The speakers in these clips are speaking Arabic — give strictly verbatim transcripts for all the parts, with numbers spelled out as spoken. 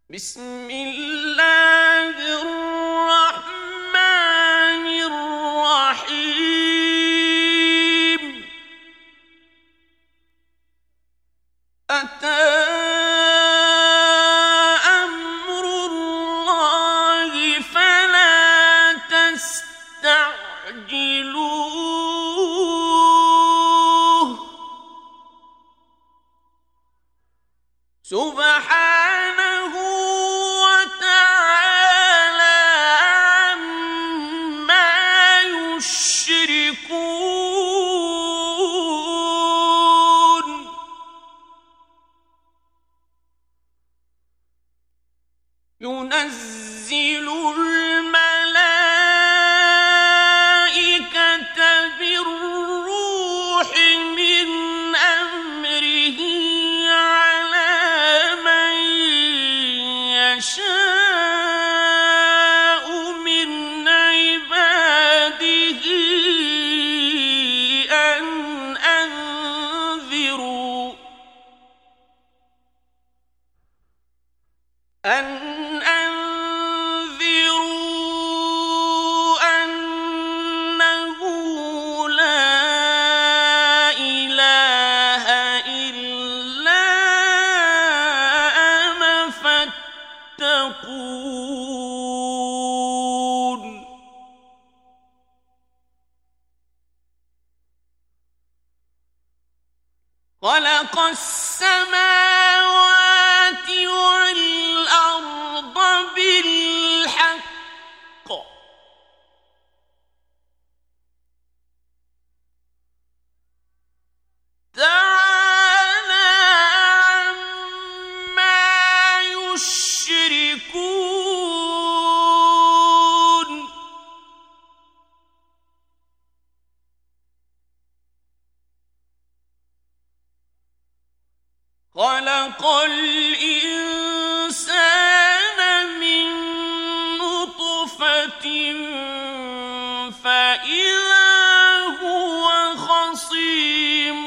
بسم الله الرحمن الرحيم أتى أمر الله فلا تستعجلوه سبحانه وتعالى عما يشركون ينزل الملائكة بالروح من أمره على من يشاء من عباده أن أنذروا أن أنذروا أنه لا إله إلا أنا فاتقون خلق السماوات والأرض بالحق تعالى عما يشركون خلق الإنسان من نطفة فإذا هو خصيم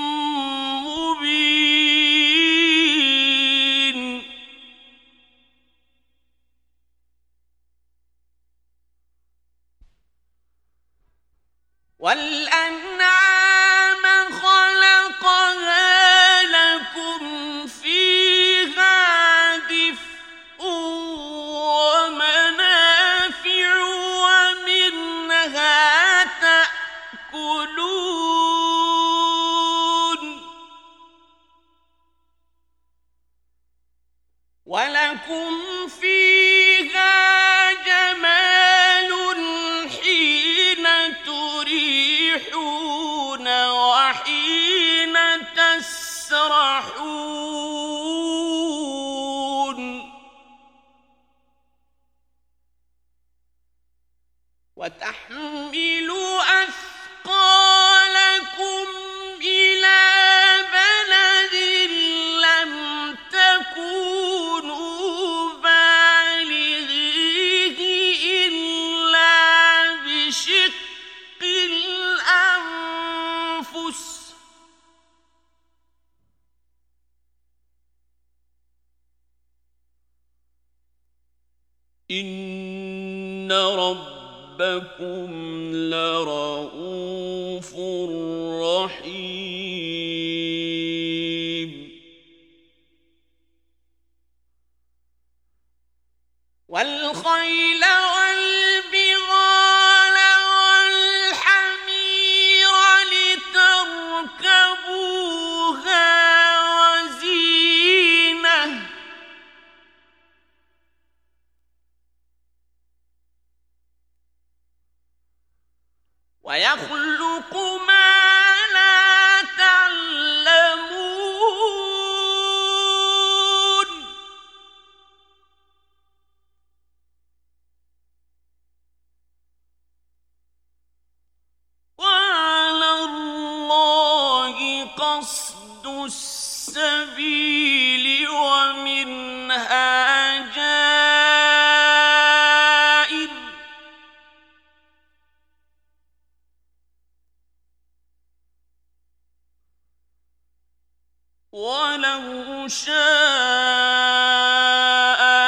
مبين والأنعام خلقها لكم فيها دفء ومنافع ومنها تأكلون ولكم فيها جمال حين تريحون وحين تسرحون وتحمل أثقالكم إلى بلد لم تكونوا بالغيه إلا بشق الأنفس إن ربكم لرؤوف رحيم والخيل والبغال والحمير لتركبوها وزينة ويخلق ما لا تعلمون وعلى الله قصد السبيل ومنها جائر ولو شاء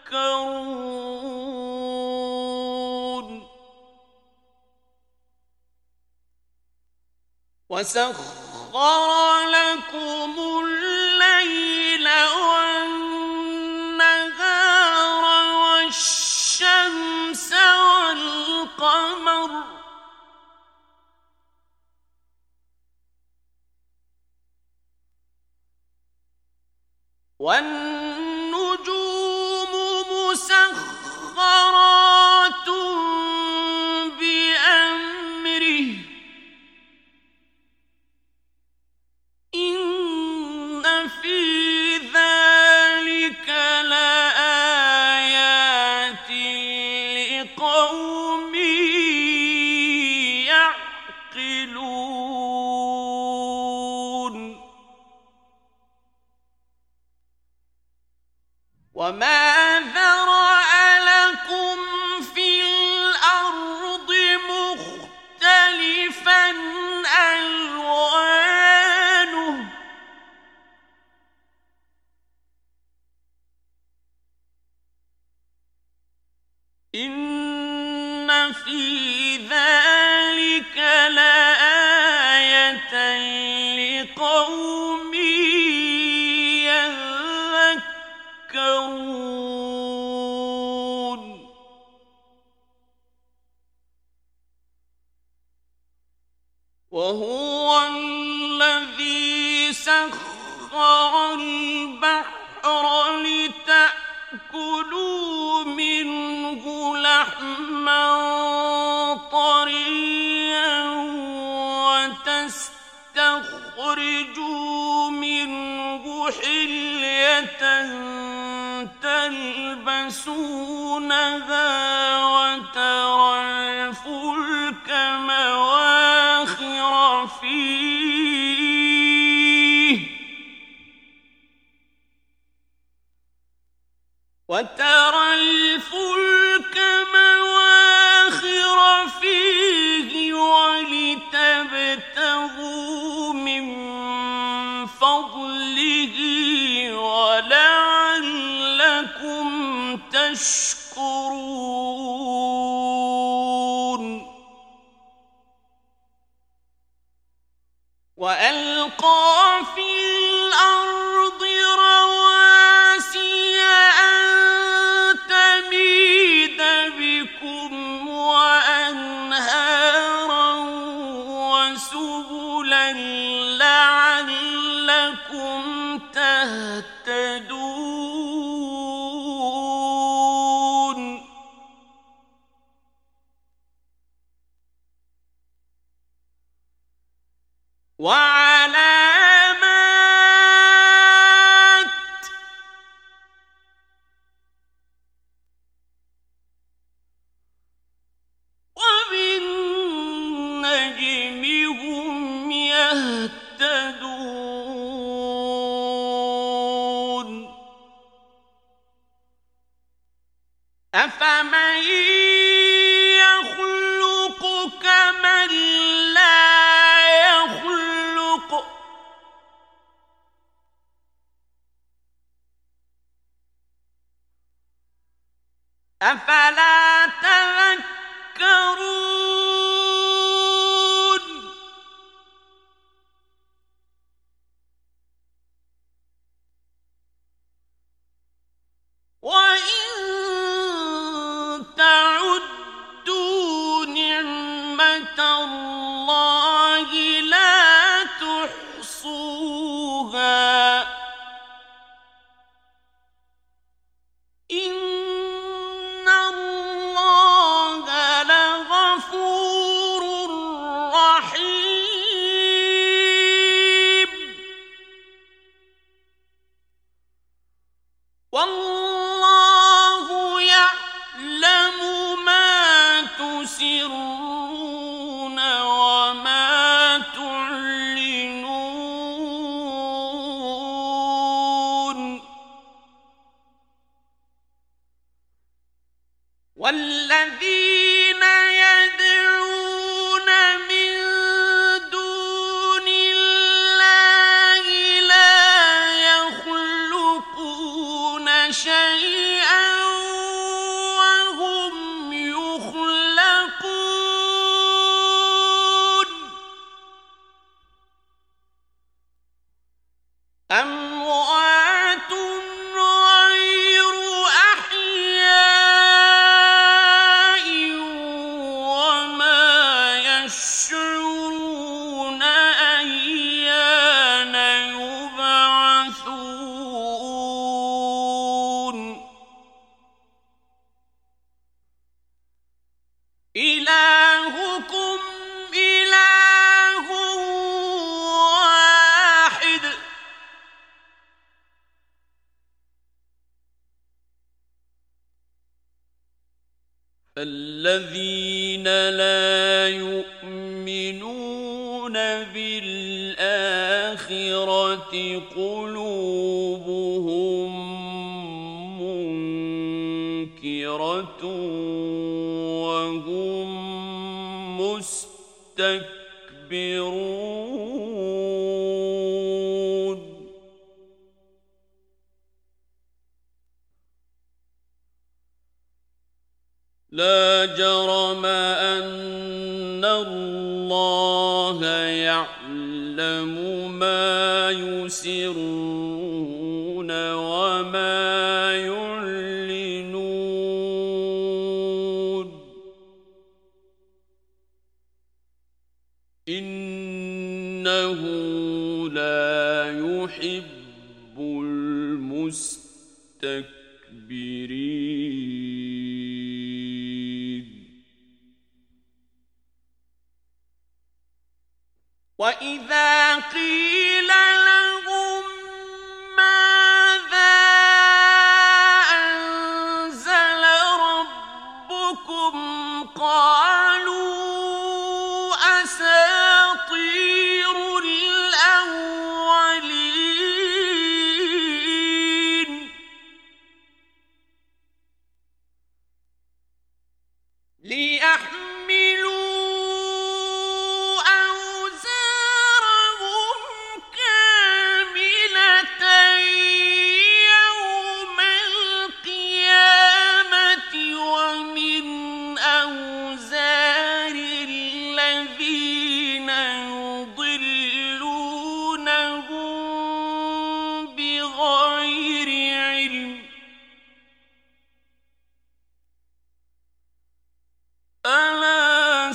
وسخر لكم الليل والنهار والشمس والقمر والنجوم مسخرات بأمره إن في ذلك لآيات لقوم يعقلون وما ذرأ لكم في الأرض مختلفا ألوانه إن في ذلك لآية لقوم يذكرون وهو الذي سخر البحر لتأكلوا منه لحما طريا وتستخرجوا منه حلية تلبسونها وترى الفلك مواخر فيه وترى الفلك مواخر فيه ولتبتغوا من فضله ولعلكم تشكرون وألقى في الأرض رواسي أن تميد بكم وأنهارا وسبلا لعلكم تهتدون وعلامات وبالنجم هم يهتدون أفمن يخلق كمن لا يخلق أفلا تذكرون وإن تعدوا نعمة الله لا تحصوها إن الله لغفور رحيم والله يعلم ما تسرون وما تعلنون والذين يدعون من دون الله لا يخلقون شيئا أموات غير أحياء وما يشعرون أيان يبعثون إلهكم إله واحد فالذين لا يؤمنون بالآخرة قلوبهم منكرة وهم مستكبرون لا جرم أن الله يعلم ما يسرون وما يعلنون إنه لا يحب المستكبرين وإذا قيل لهم ماذا أنزل ربكم قالوا أساطير الأولين ليحملوا ألا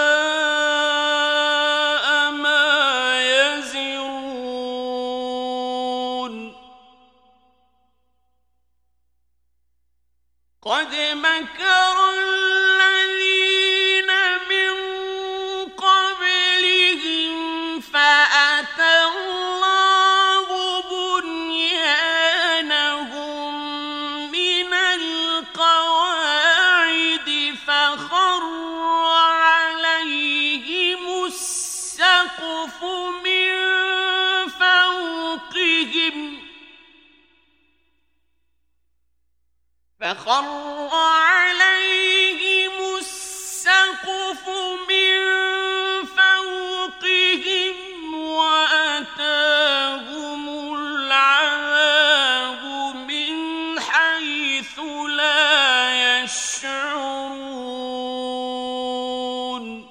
ساء ما يزرون قد مكر الذين من قبلهم فأتى الله بنيانهم من القواعد فخر عليهم السقف من فوقهم فخر عليهم السقف من فوقهم وأتاهم العذاب من حيث لا يشعرون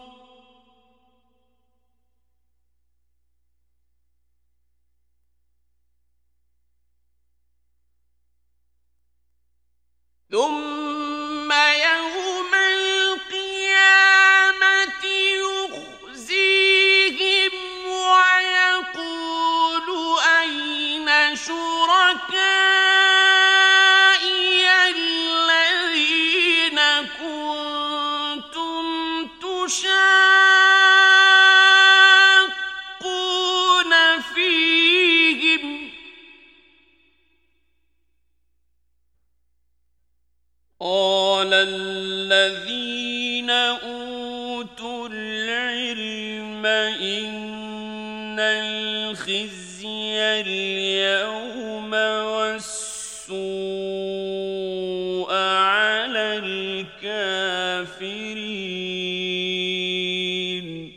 ثم يوم القيامة يخزيهم ويقول أين شركائي الذين كنتم تشاقون فيهم قال الذين أوتوا العلم إن الخزي اليوم والسوء على الكافرين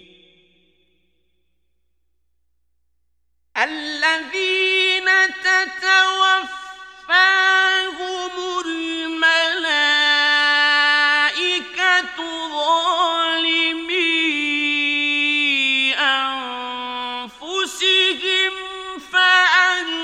الذين تتوفاهم الملائكة ظالمي أنفسهم فأنتم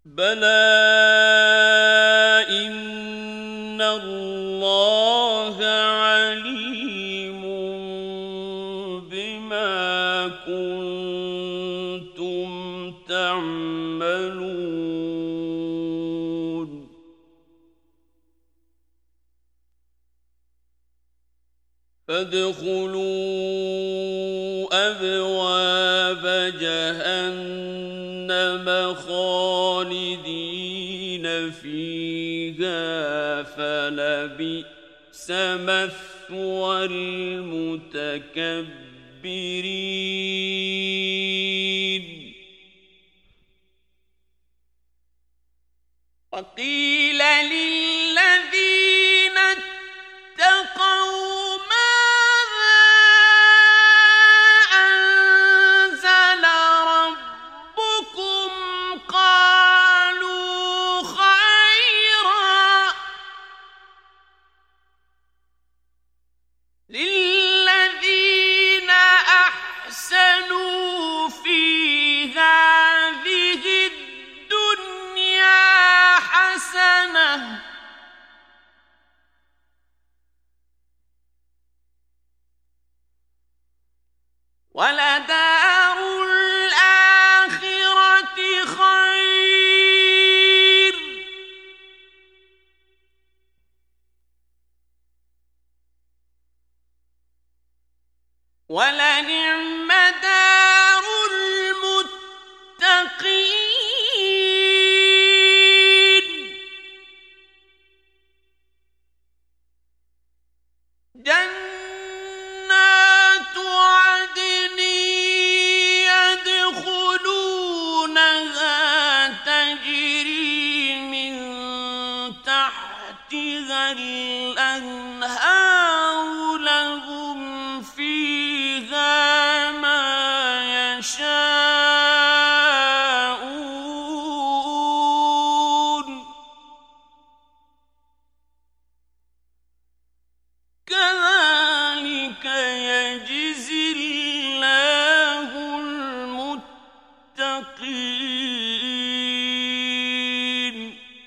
بلى إن الله عليم بما كنتم تعملون فادخلوا أبواب جهنم خالدين فيها فلبئس مثوى المتكبرين وقيل للذين اتقوا وَلَدَارُ الْآخِرَةِ خَيْرٌ ۚ وَلَنِعْمَ دَارُ الْمُتَّقِينَ جَنَّاتُ عَدْنٍ يَدْخُلُونَهَا تَجْرِي مِن تَحْتِهَا الْأَنْهَارُ لَهُمْ فِيهَا مَا يَشَاءُونَ كَذَلِكَ يَجْزِي اللَّهُ الْمُتَّقِينَ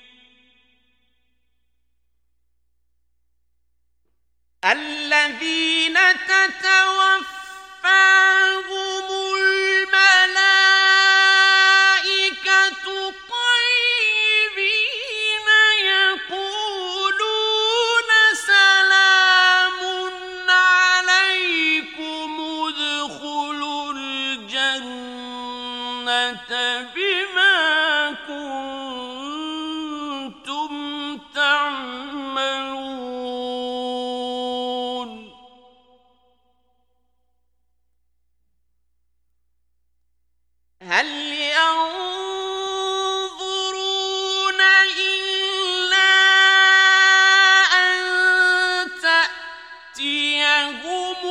الَّذِينَ تَتَوَفَّاهُمُ الْمَلَائِكَةُ طَيِّبِينَ يَقُولُونَ سَلَامٌ عَلَيْكُمُ ادْخُلُوا الْجَنَّةَ بِمَا كُنتُمْ تَعْمَلُونَ هَلْ يَنظُرُونَ إِلَّا أَن تَأْتِيَهُمُ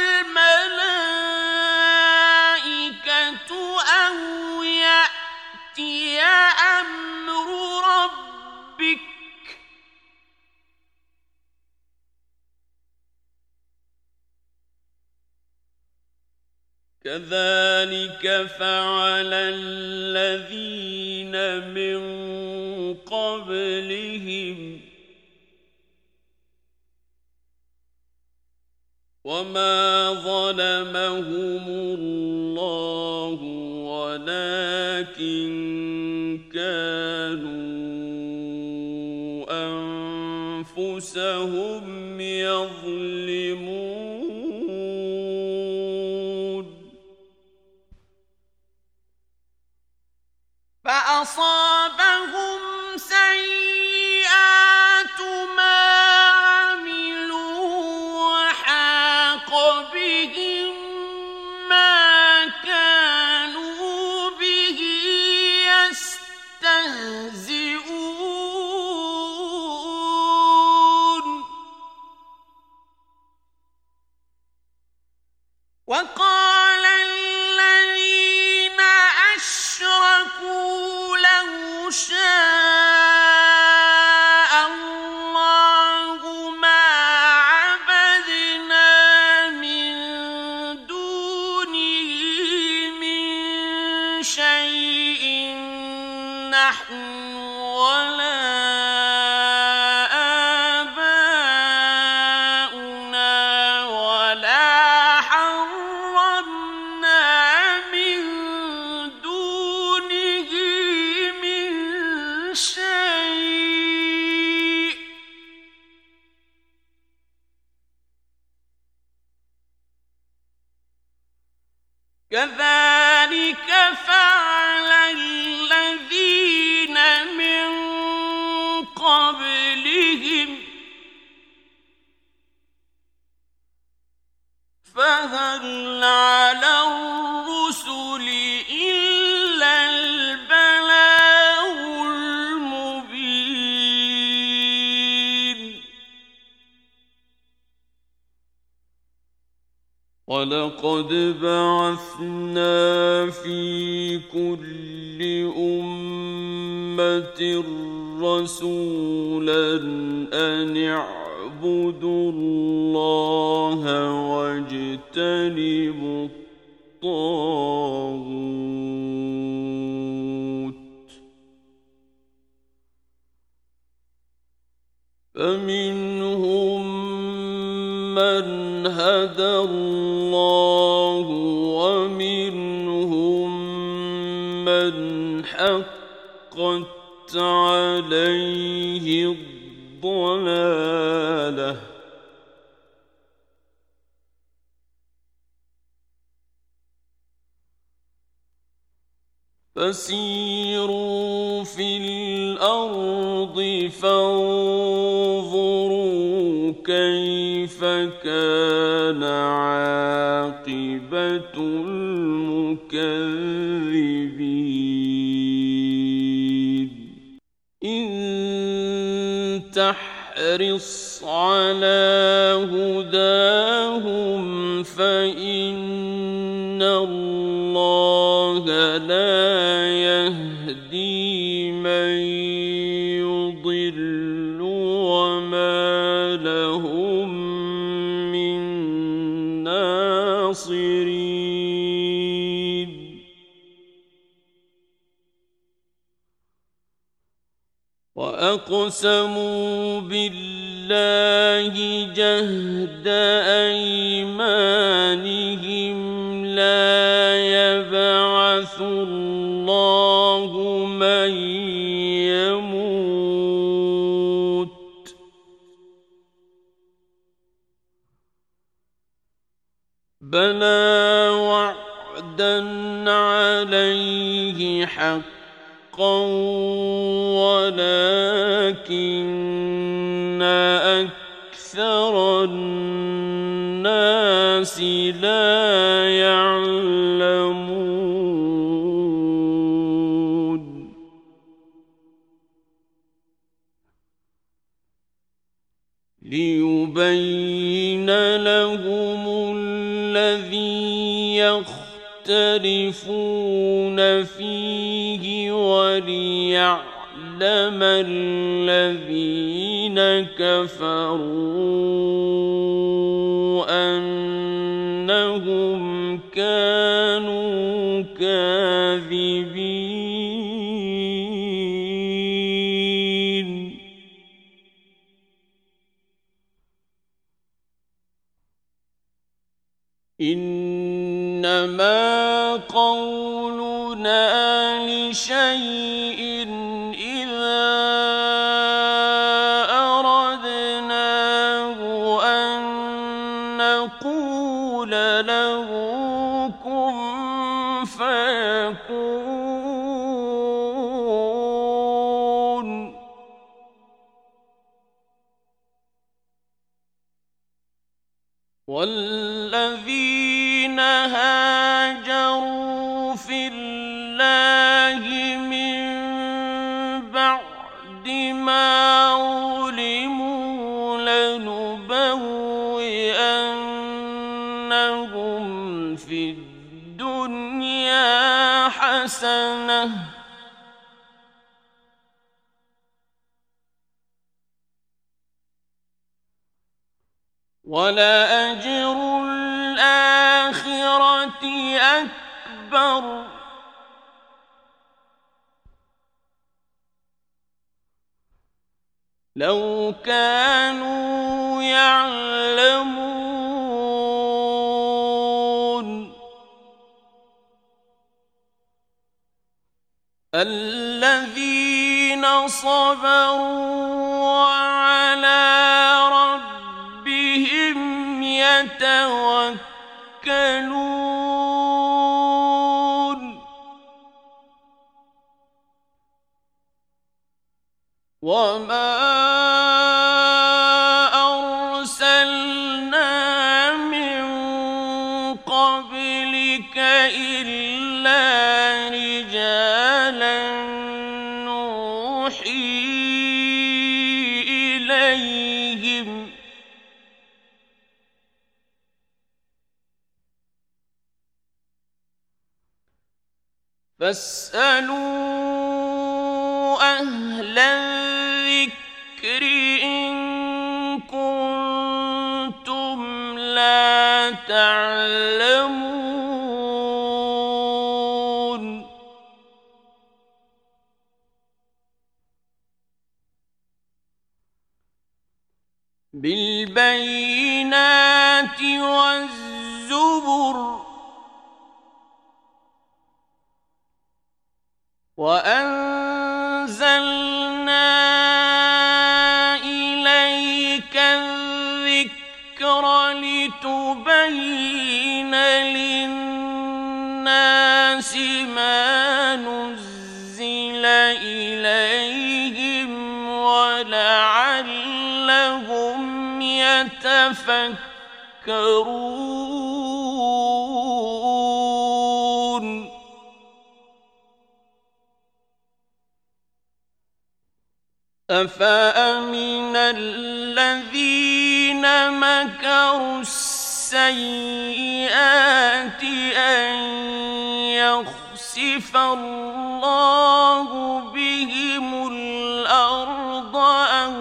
الْمَلَائِكَةُ أَوْ يَأْتِيَ أَمْرُ رَبِّكَ كَذَلِكَ فَعَلَ الَّذِينَ مِن قَبْلِهِمْ وَمَا ظَلَمَهُمُ اللَّهُ وَلَٰكِن كَانُوا أَنفُسَهُمْ يَظْلِمُونَ فَأَصَابَهُمْ سَيِّئَاتُ مَا عَمِلُوا وَحَاقَ بِهِم مَّا كَانُوا بِهِ يَسْتَهْزِئُونَ وَقَالَ الَّذِينَ أَشْرَكُوا لَوْ شَاءَ اللَّهُ مَا عَبَدْنَا مِن دُونِهِ مِن شَيْءٍ نَّحْنُ كذلك فعل الذين من قبلهم فهل على الرسل إلا البلاغ المبين ولقد بعثنا في كل أمة رسولا أن اعبدوا الله واجتنبوا الطاغوت فمنهم من هدى الله ومنهم من حقت عليه الضلالة فسيروا في الأرض فانظروا كيف كان عاقبة المكذبين إن تحرص على هداهم فإن الله لا يهدي من يضل وما لهم من ناصرين وأقسموا بالله جهد أيمانهم لا يبعث الله من يموت بلى وعدا عليه حقا ولكن أكثر الناس لا يعلمون ليبين لهم الذي يختلفون فيه وليعلم الذين كفروا أنهم كانوا كاذبين إنما قولنا لشيء إذا أردناه أن نقول له كن فيكون والذين هاجروا في الله من بعد ما ظلموا لنبوئنهم في الدنيا حسنة ولأجر الآخرة أكبر لو كانوا يعلمون الذين صبروا وعلى ربهم يتوكلون فاسألوا أهل الذكر إن كنتم لا تعلمون بالبينات والزبر وأنزلنا إليك الذكر لتبين للناس ما نزل إليهم ولعلهم يتفكرون أفأمن الذين مكروا السيئات أن يخسف الله بهم الأرض أو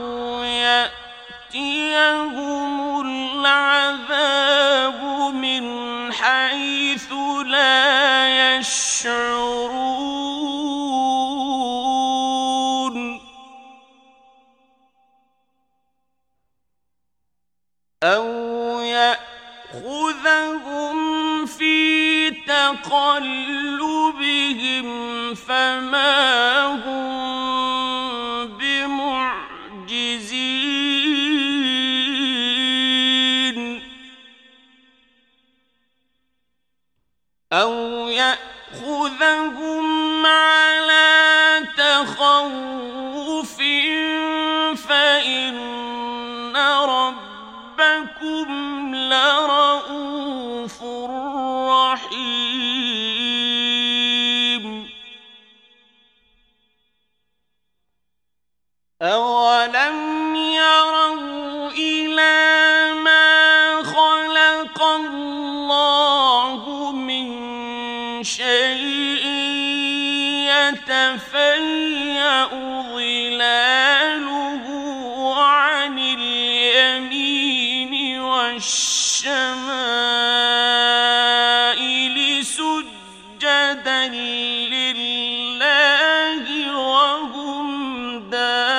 يأتيهم العذاب من حيث لا يشعرون أو يأخذهم في تقلبهم فما هم بمعجزين أو يأخذهم على تخوف فإن ربكم لرؤوف رحيم أولم يروا إلى ما خلق الله من شيء يتفيأ ظلاله عن اليمين والشمائل سجدا لله وهم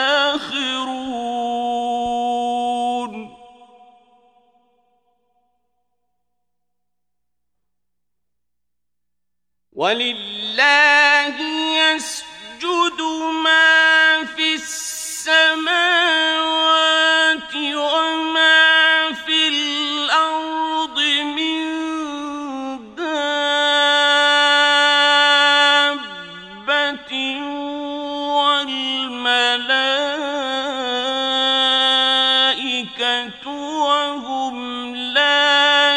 داخرون ولله يسجد ما في السماوات وما في الأرض من دابة والملائكة وهم لا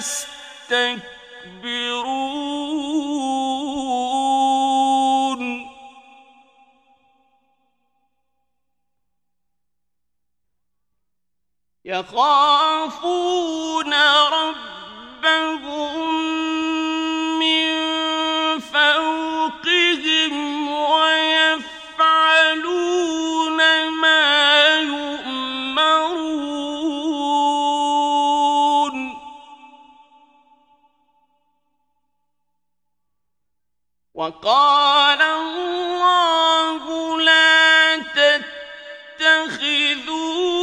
يستكبرون يخافون ربهم من فوقهم ويفعلون ما يؤمرون وقال الله لا تتخذوا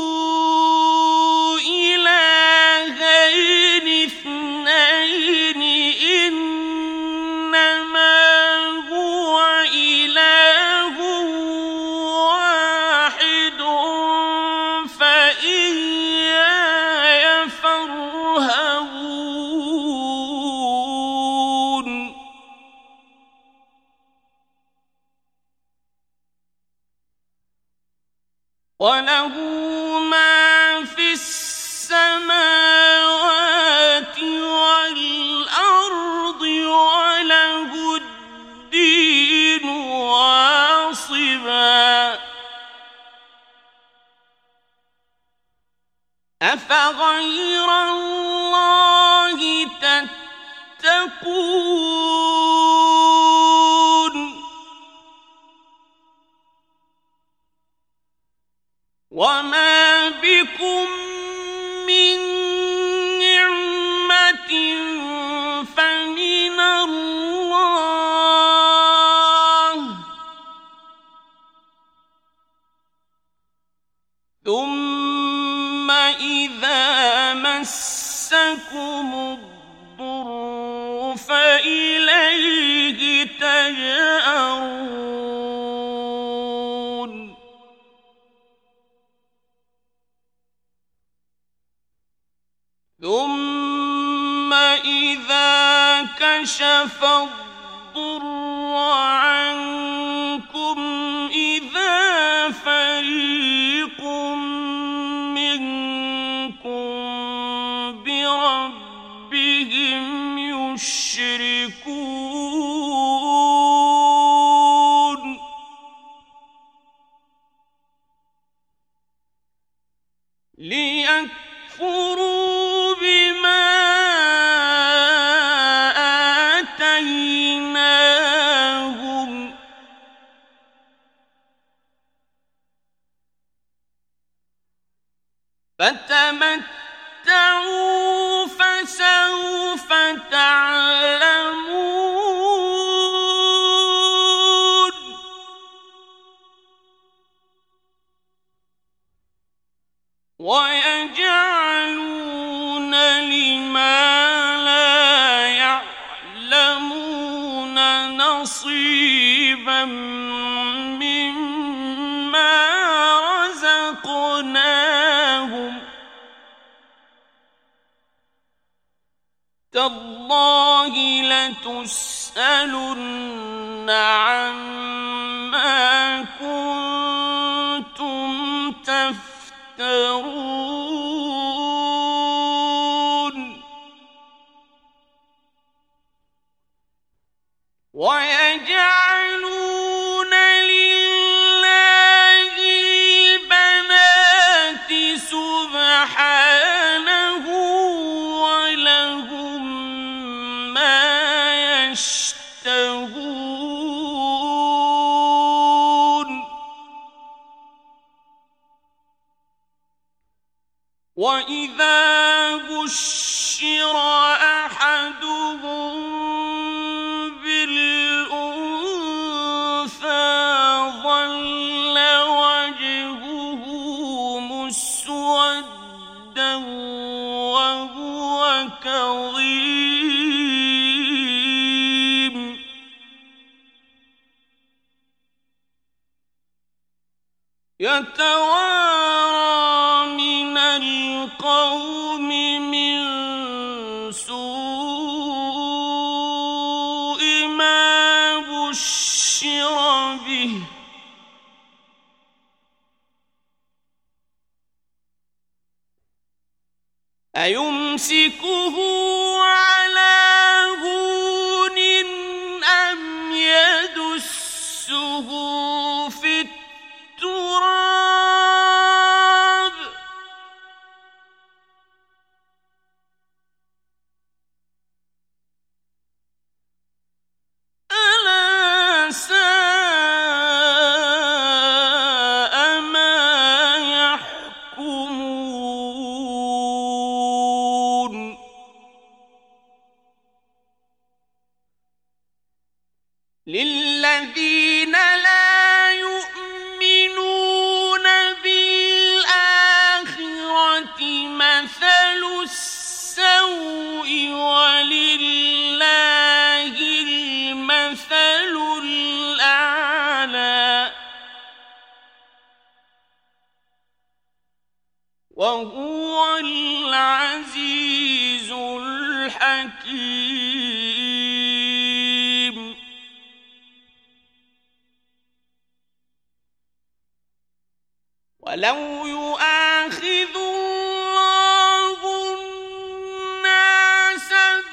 وله ما في السماوات والأرض وله الدين واصبا أفغير الله تتقون مسكم الضر فإليه تجأرون ثم إذا كشف الضر عنكم إذا فريق منكم بربهم يشركون ليكفروا بما آتيناهم فتمتعوا فسوف تعلمون ويجعلون لما لا يعلمون نصيبا مما رزقناهم تالله لتسألن عما كنتم تفترون ويجعلون لله البنات سبحانه ولهم ما يشتهون وإذا بشر أحدهم بالأنثى ظل وجهه مسودا وهو كظيم يتوارى من القوم من سوء ما بشر به أيمسكه على هون أم يدسه في التراب ألا ساء ما يحكمون للذين لا يؤمنون بالآخرة مثل السوء ولله المثل الأعلى وهو العزيز الحكيم ولو يؤاخذ الله الناس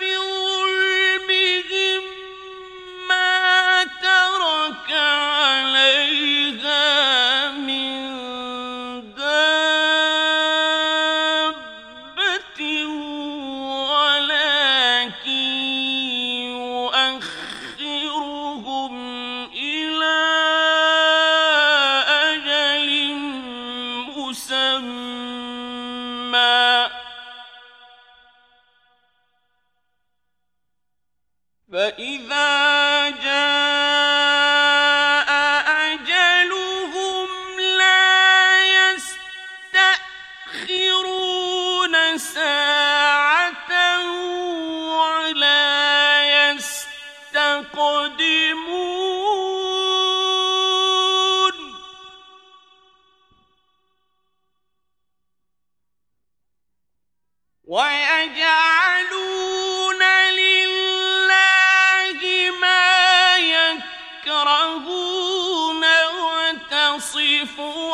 بظلمهم ما ترك عليها من دابة ولكن يؤخرهم إلى أجل مسمى فإذا جاء أجلهم لا يستأخرون ساعة ويجعلون لله ما يكرهون وتصف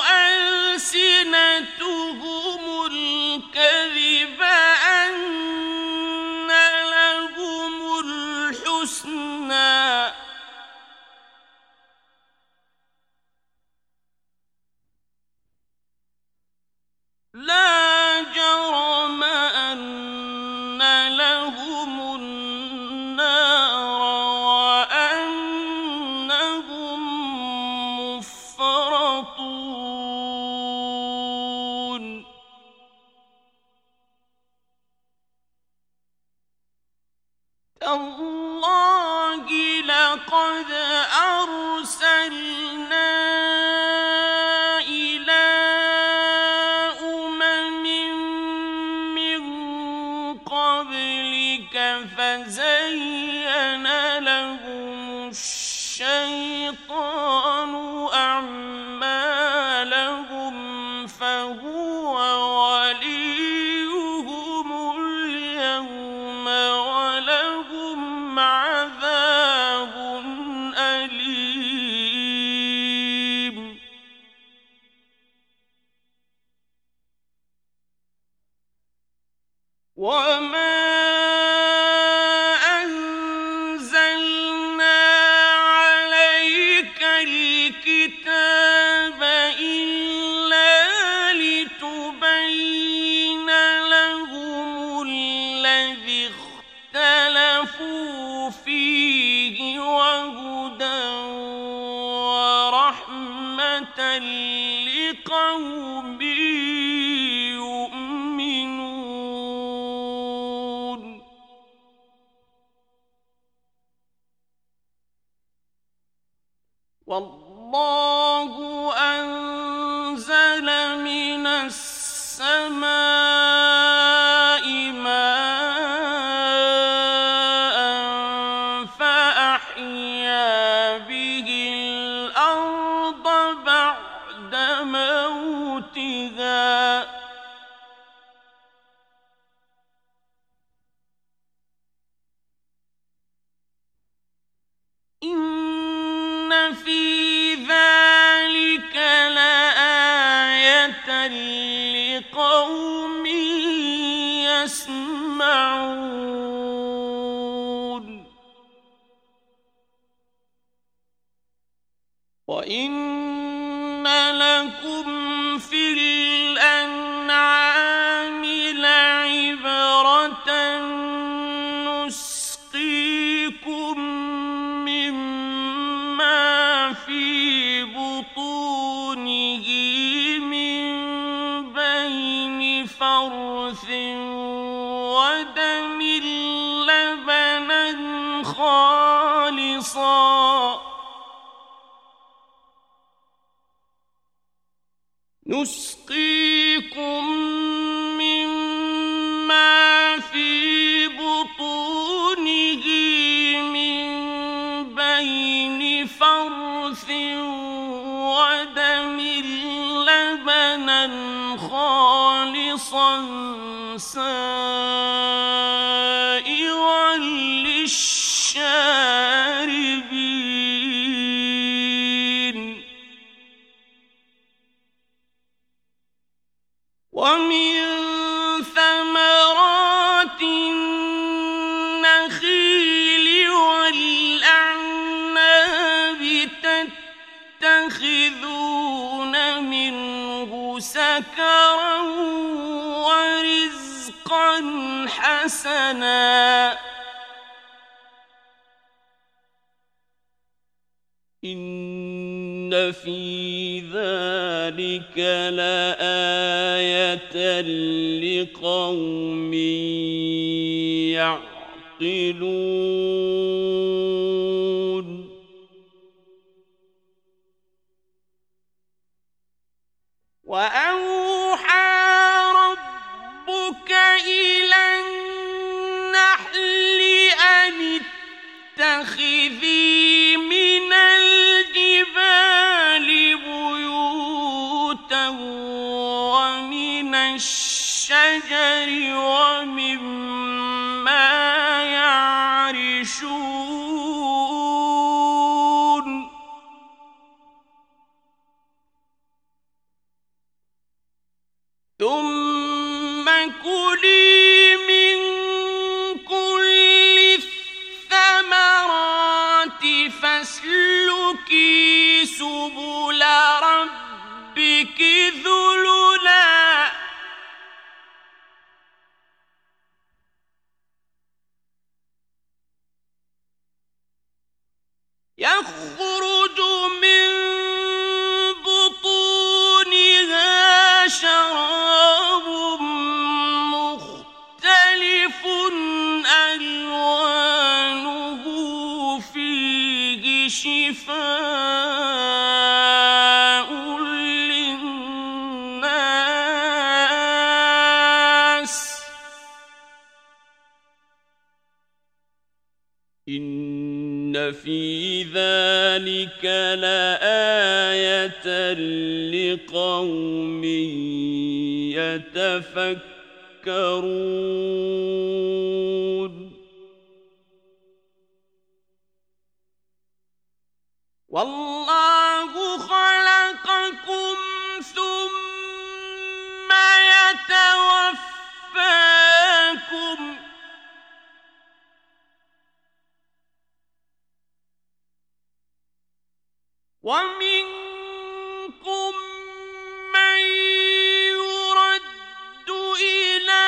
ألسنتهم الكذب أن لهم الحسنى لا جرم أن لهم النار وأنهم مفرطون تالله لقد أرسلنا فزين لهم الشيطان أعمالهم فهو وليهم اليوم ولهم عذاب أليم وما فيه وهدى ورحمة لقوم يؤمنون والله أنزل من السماء ماء فأحيا به الأرض بعد موتها إن في ذلك لآية لقوم يسمعون وإن لكم في الأنعام لعبرة نسقيكم مما في بطونه من بين فرث ودم لبنا خالصا نسقيكم مما في بطونه من بين فرث ودم لبنا خالصا سائغا للشاربين ومن ثمرات النخيل والأعناب تتخذون منه سكرا ورزقا حسنا إن في ذلك لآية لقوم يعقلون وأوحى ربك إلى النحل أن اتخذي من الجبال بيوتا ومن الشجر ومن يخرج من بطونها شراب مختلف ألوانه فيه شفاء للناس إن في ذلك لآية لقوم يتفكرون والله خلقكم ثم يتوفاكم ومنكم من يرد إلى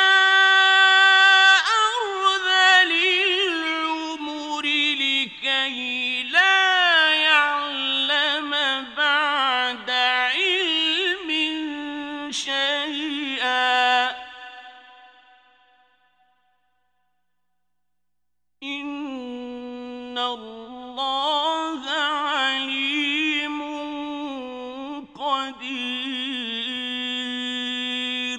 أرذل العمر لكي لا يعلم بعد علم شيئا إن الله عليم قدير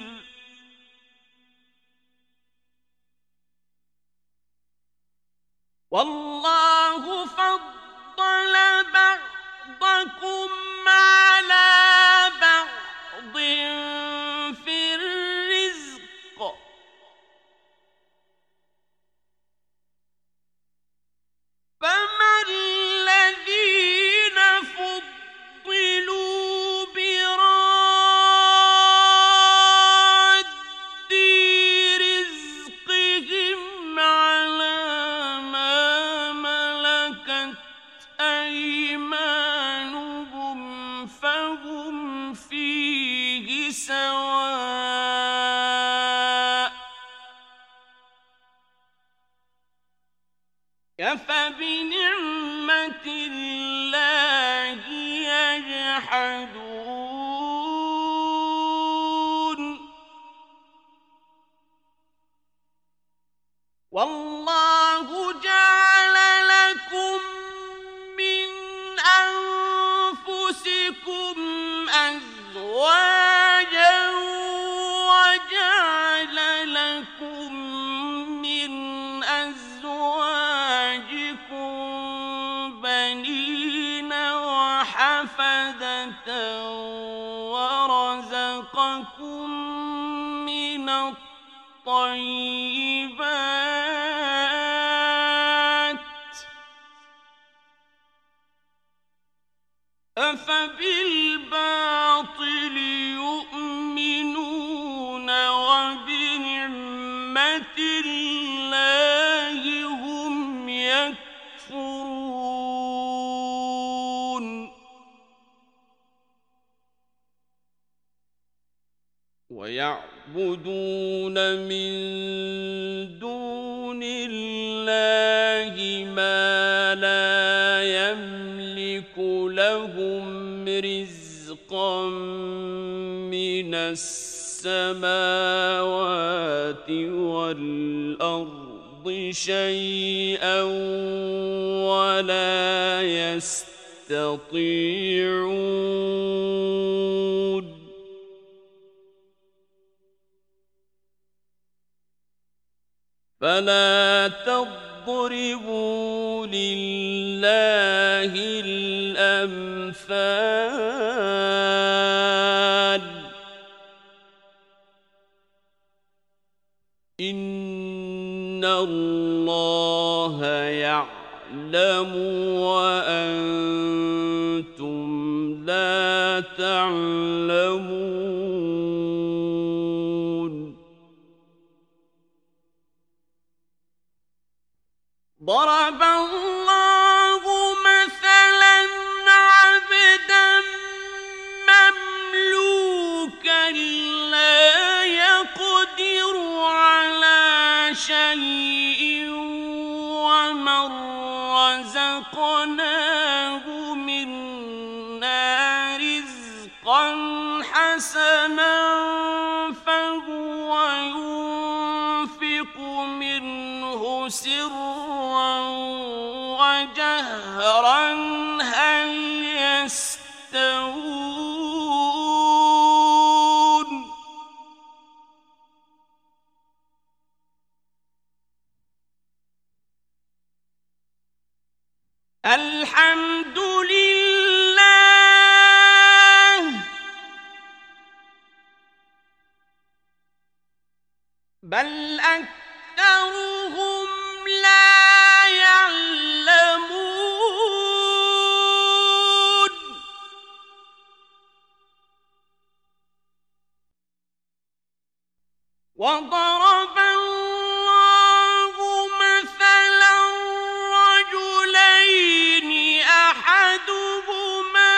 والله فضل بعضكم على بعض في الرزق فما الذين فضلوا براد رزقهم على ما ملكت أيمانهم فهم فيه سواء أفبنعمة الله يجحدون والله جعل لكم من أنفسكم أزواجا وجعل لكم من أزواجكم بنين وحفدة ورزقكم من الطيبات أفبالباطل يؤمنون وبنعمة الله هم يكفرون ويعبدون من دون الله ما لا يملك لهم رزقا من السماوات والأرض شيئا ولا يستطيعون فلا تضربوا لله الأمثال إن الله يعلم وأنتم لا تعلمون ضرب الله مثلا عبدا مملوكا لا يقدر على شيء ومن رزقناه تنفق منه سرا وجهرا هل يستوون الحمد لله بل أكثرهم لا يعلمون وضرب الله مثلا رجلين أحدهما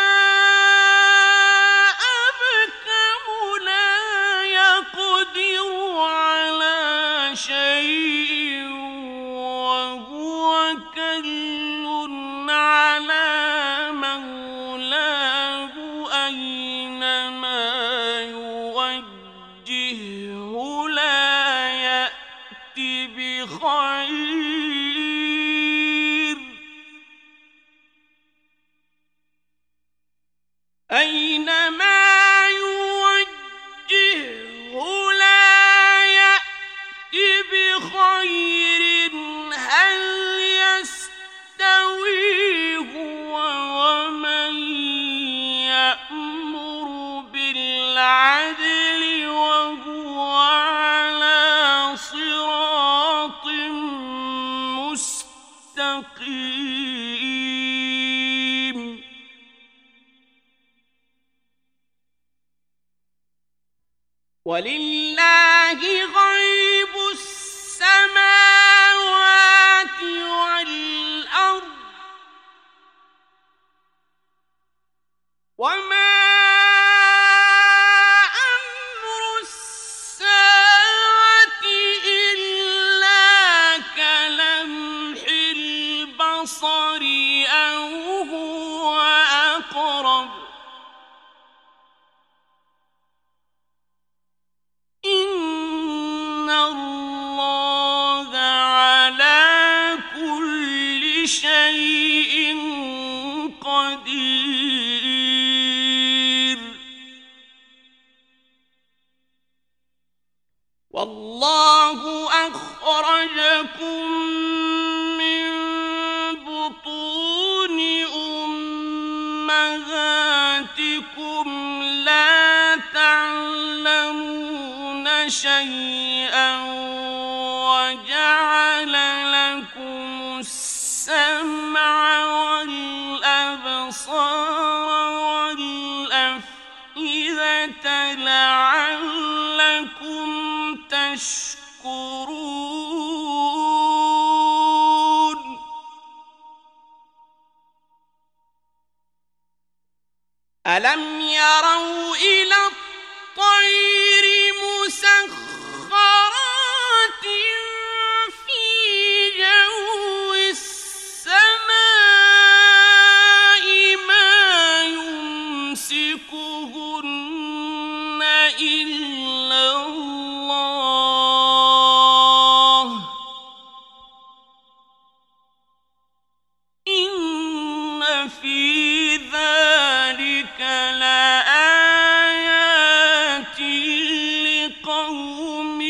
أبكم لا يقدر على شيء وهو كل على مولاه أينما يوجهه لا يأتي بخير أينما يوجهه لا يأتي بخير هل يستوي هو ومن يأمر بالعدل وهو على صراط مستقيم ولله غيب السماوات والأرض وما أمر الساعة إلا كلمح البصر أو هو أقرب إن الله على كل شيء قدير والله أخرجكم من بطون أمهاتكم لا تعلمون شيئا وجعل لكم السمع والأبصار والأفئدة لعلكم تشكرون ألم يروا إلى الطير مسخرات في جو السماء ما يمسكهن إلا الله إن في ذلك لآيات لقوم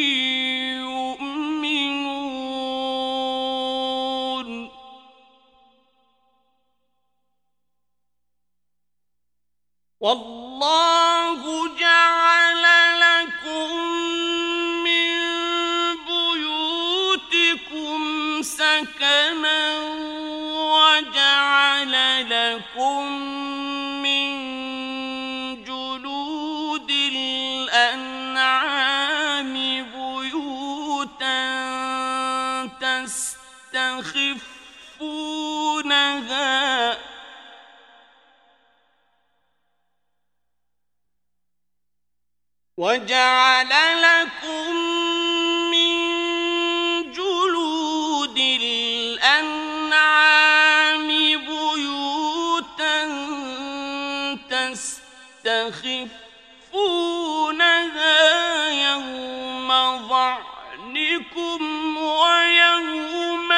يؤمنون والله جعل لكم من بيوتكم سكنا وجعل لكم من جلود الأنعام بيوتا تستخفونها وجعل لكم من جلود الأنعام بيوتا تستخفونها يوم ظعنكم ويوم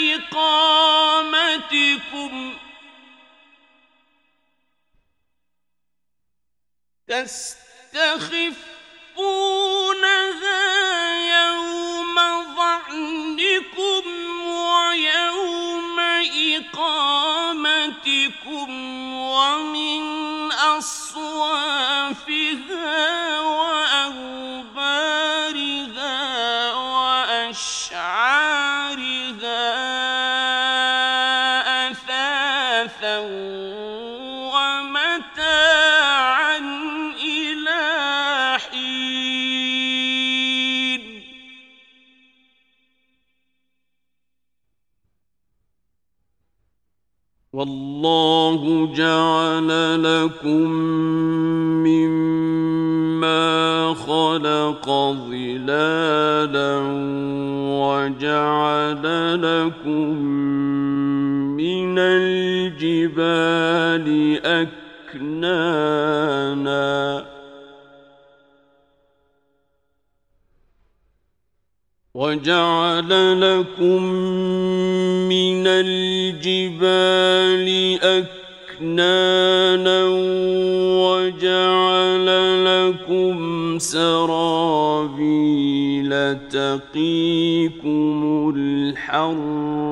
إقامتكم تستخفونها يوم ظعنكم ويوم إقامتكم ومن أصوافها وأوبارها وأشعارها أثاثا ومتاعا إلى حين. والله جعل لكم مما خلق ظلالا وجعل لكم من الجبال أكنانا وجعل لكم من الجبال أكنانا وجعل لكم سرابيل تقيكم الحر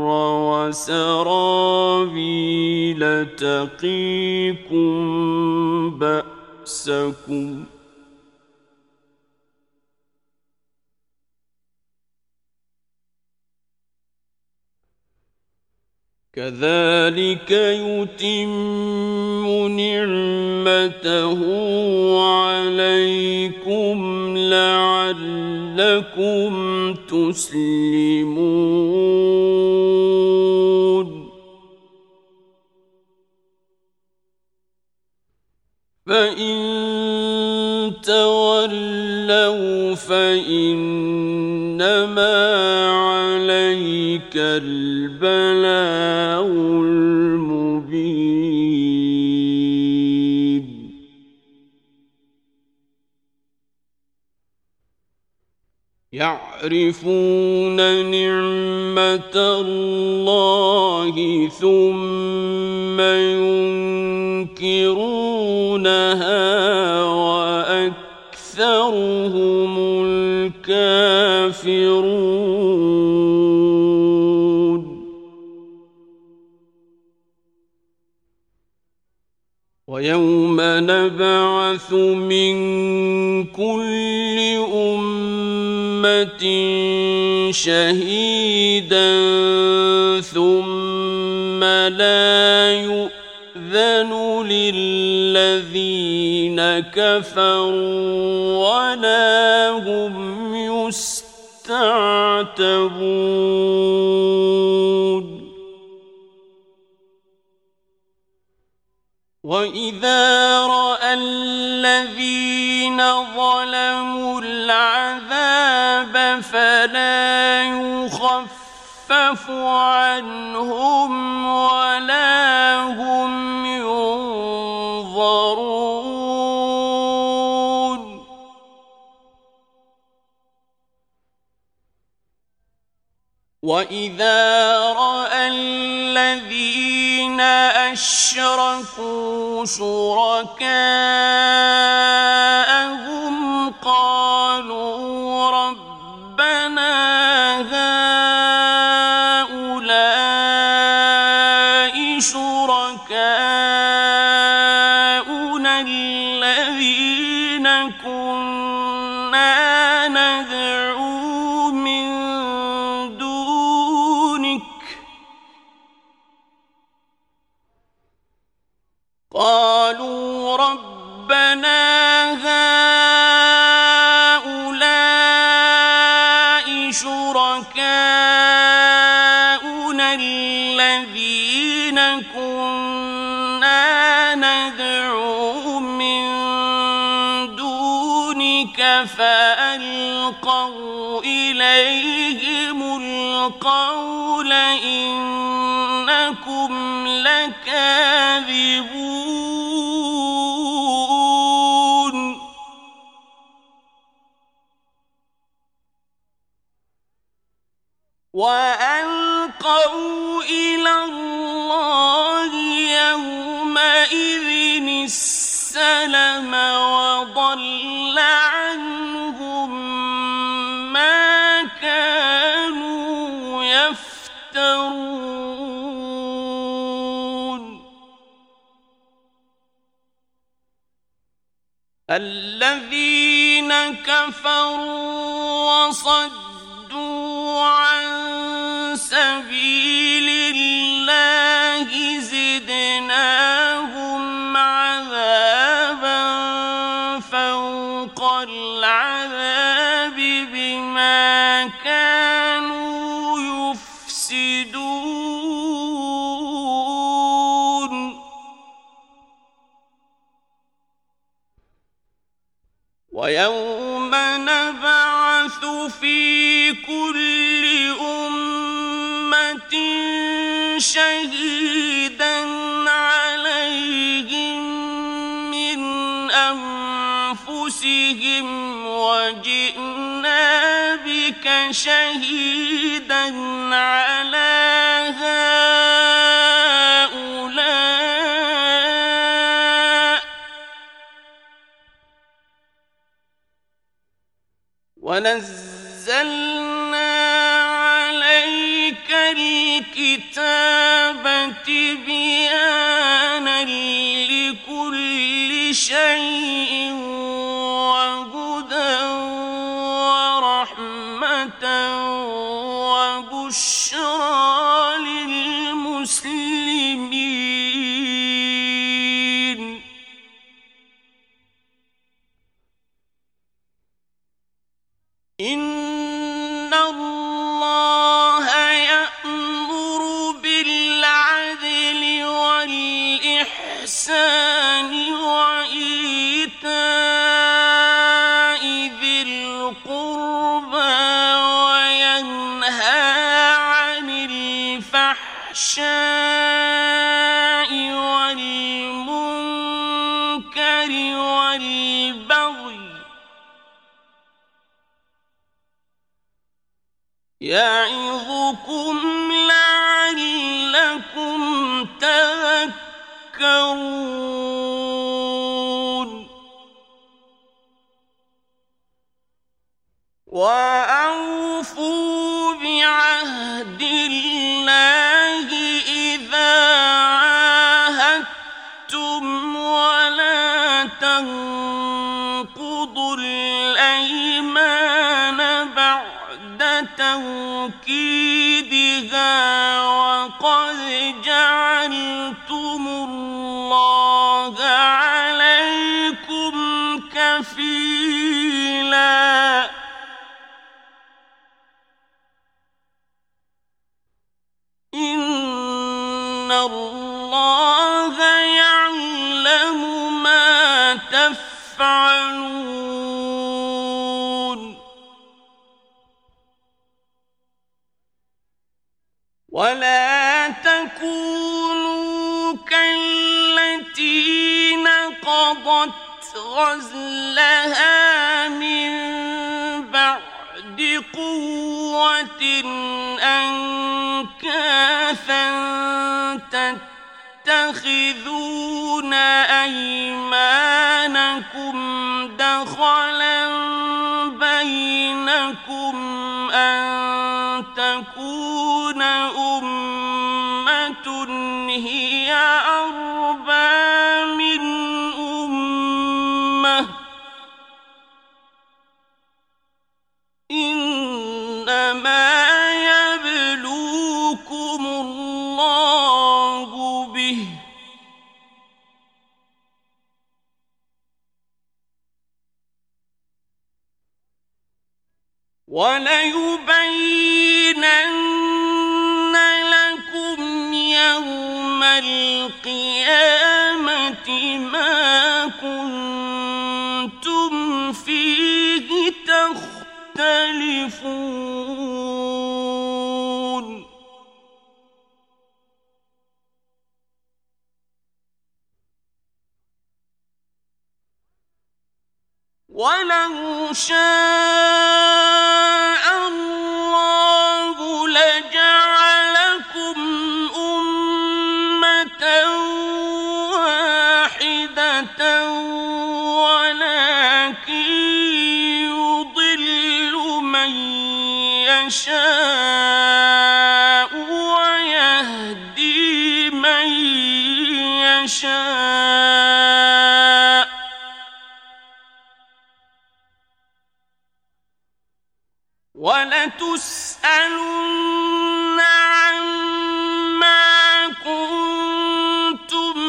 وسرابيل تقيكم بأسكم كذلك يتم نعمته عليكم لعلكم تسلمون. فإن تولوا فإنما عليك البلاغ المبين. يعرفون نعمة الله ثم ينكرونها وأكثرهم الكافرون. ويوم نبعث من كل أمة شهيدا ثم لا يؤذن للذين كفروا ولا هم يستعتبون. وإذا رأى الذين ظلموا العذاب فلا يخفف عنهم ولا هم ينظرون. وإذا رأى الذين أشركوا شركاءهم قالوا ربنا هؤلاء شركاؤنا الذين كنا ندعو من دونك قالوا ربنا هؤلاء شركاؤنا الذين كنا ندعو من دونك فألقوا إليهم القول إنكم لكاذبون. وألقوا إلى الله يومئذ السلم وضل عنهم ما كانوا يفترون الذين كفروا وصدوا عن سبيل الله زدناهم عذابا فوق العذاب بما كانوا يفسدون ويوم نبعث في كل أمة شهيدا عليهم من أنفسهم وجئنا بك شهيدا على هؤلاء ونزلنا عليك الكتاب تبيانا لكل شيء وهدى ورحمة وبشرى للمسلمين إن الله يأمر بالعدل والإحسان وإيتاء ذي القربى وينهى عن الفحشاء والمنكر والبغي يعظكم لعلكم تذكرون وأوفوا بعهد الله إذا عاهدتم ولا تنقضوا الأيمان بعد توكيدها وقد جعلتم الله عليكم كفيلا إن الله يعلم ما تفعلون ولا تكونوا كالتي نقضت غزلها من بعد قوة أنكاثا تتخذون أيمانكم دخلا بينكم أن تكون أمة هي أربى من أمة إنما يبلوكم الله به وليبينن لكم يوم القيامة ما كنتم فيه تختلفون ولو شاء الله يشاء ويهدي من يشاء ولتسألن عما كنتم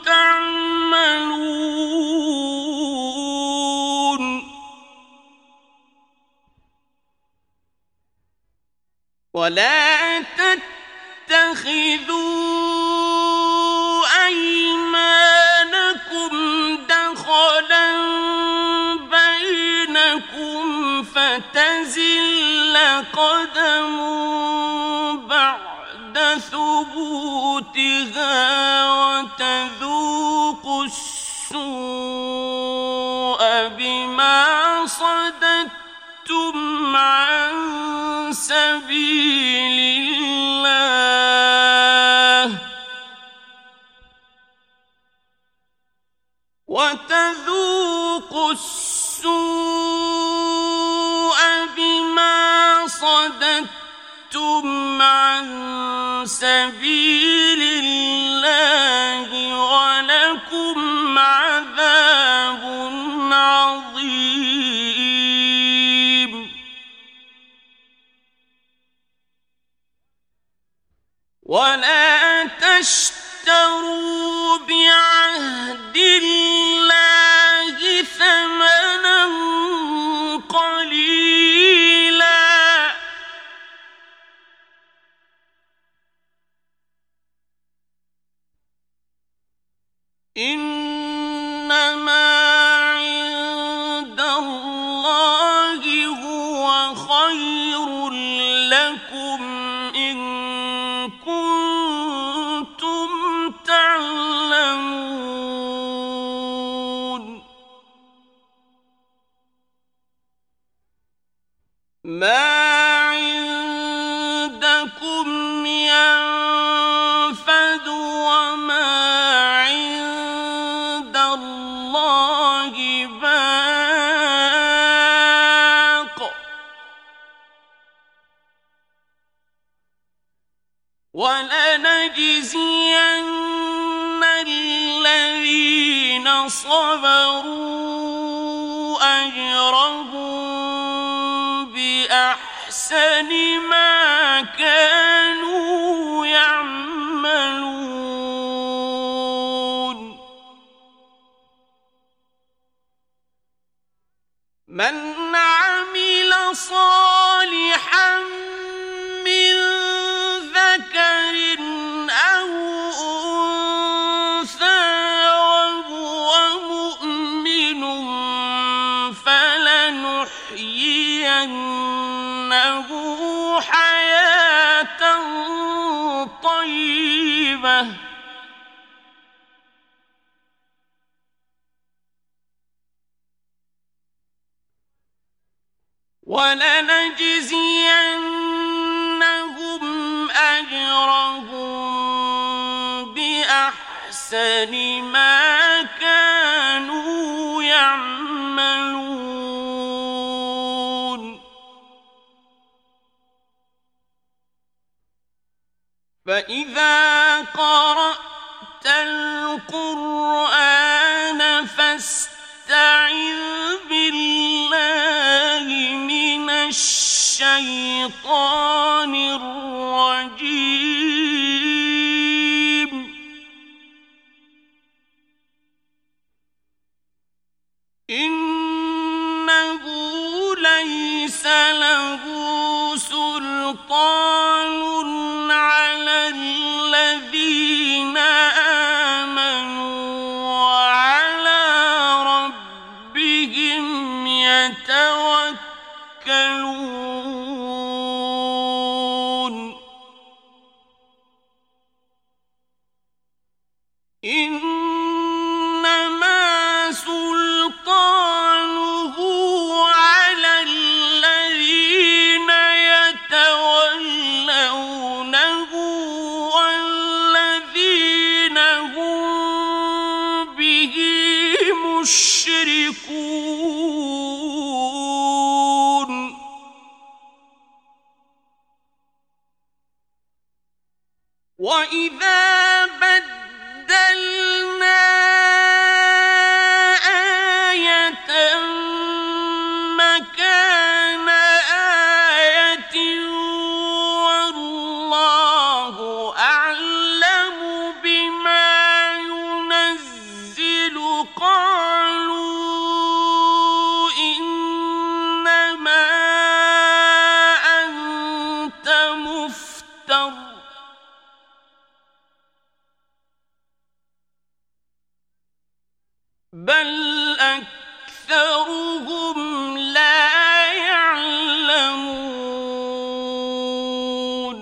تعملون ولا تتخذوا أيمانكم دخلا بينكم فتزل قدم بعد ثبوتها وتذوقوا السوء بما صددتم عن سبيل الله وتذوقوا السوء بما صددتم عن سبيل الله ولكم عذاب عظيم ولا تشتروا بعهد الله ثمنا قليلا إنما عند الله هو خير لكم إن كنتم تعلمون ما عندكم ينفد وما عند الله باق ولنجزين الذين صبروا أجرهم بأحسن ما كانوا يعملون من عمل صالحا من ذكر أو أنثى وهو مؤمن فلنحيينه حياة طيبة ولنجزينهم أجرهم بأحسن ما كانوا يعملون فإذا قرأت القرآن فاستعذ بالله من الشيطان الرجيم إنه ليس له سلطان على الذين آمنوا وعلى ربهم يتوكلون إنما سلطانه على الذين يتولونه والذين هم به مشركون. وَإِذَا بَدَّلْنَا آيَةً مَّكَانَ آيَةٍ وَاللَّهُ أَعْلَمُ بِمَا يُنَزِّلُ قَالُوا إِنَّمَا أَنتَ مُفْتَرٍ بَلْ أَكْثَرُهُمْ لَا يَعْلَمُونَ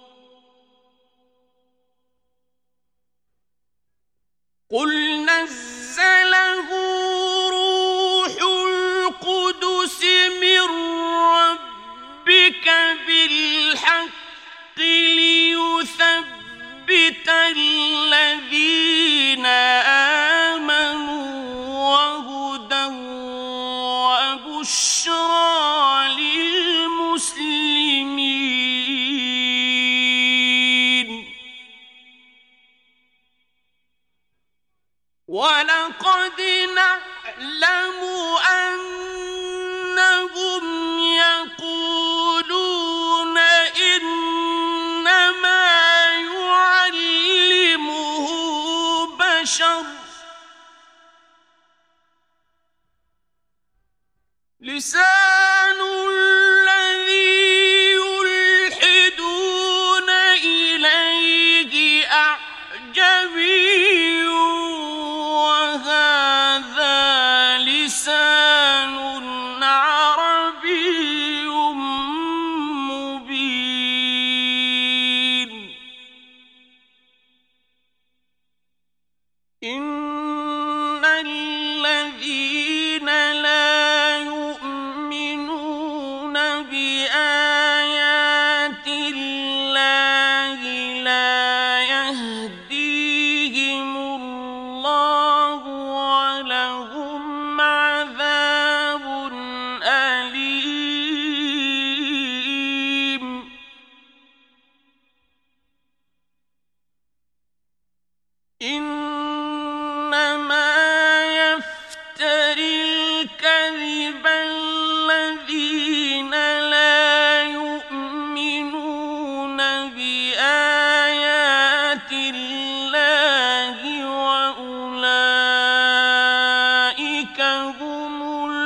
قُلْ نَزَّلَهُ رُوحُ الْقُدُسِ مِن رَّبِّكَ بِالْحَقِّ لِيُثَبِّتَ الَّذِينَ آمَنُوا وَهُدًى وَبُشْرَىٰ لِلْمُسْلِمِينَ وَلَقَدْ نَعْلَمُ أَنَّهُمْ يَقُولُونَ إِنَّمَا يُعَلِّمُهُ بَشَرٌ لِّسَانُ الَّذِي يُلْحِدُونَ إِلَيْهِ أَعْجَمِيٌّ وَهَٰذَا لِسَانٌ عَرَبِيٌّ مُّبِينٌ إِنَّ الَّذِينَ لَا يُؤْمِنُونَ بِآيَاتِ اللَّهِ لَا يَهْدِيهِمُ اللَّهُ وَلَهُمْ عَذَابٌ أَلِيمٌ إِنَّمَا يَفْتَرِي الْكَذِبَ الَّذِينَ لَا يُؤْمِنُونَ بِآيَاتِ اللَّهِ وَأُولَٰئِكَ هُمُ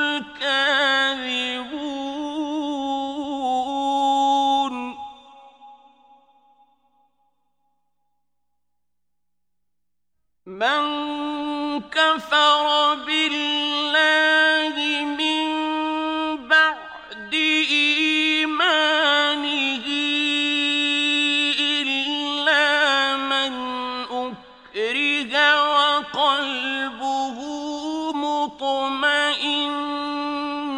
الْكَاذِبُونَ مَن كَفَرَ بِاللَّهِ مِن بَعْدِ إِيمَانِهِ إِلَّا مَنْ أُكْرِهَ وَقَلْبُهُ مُطْمَئِنٌّ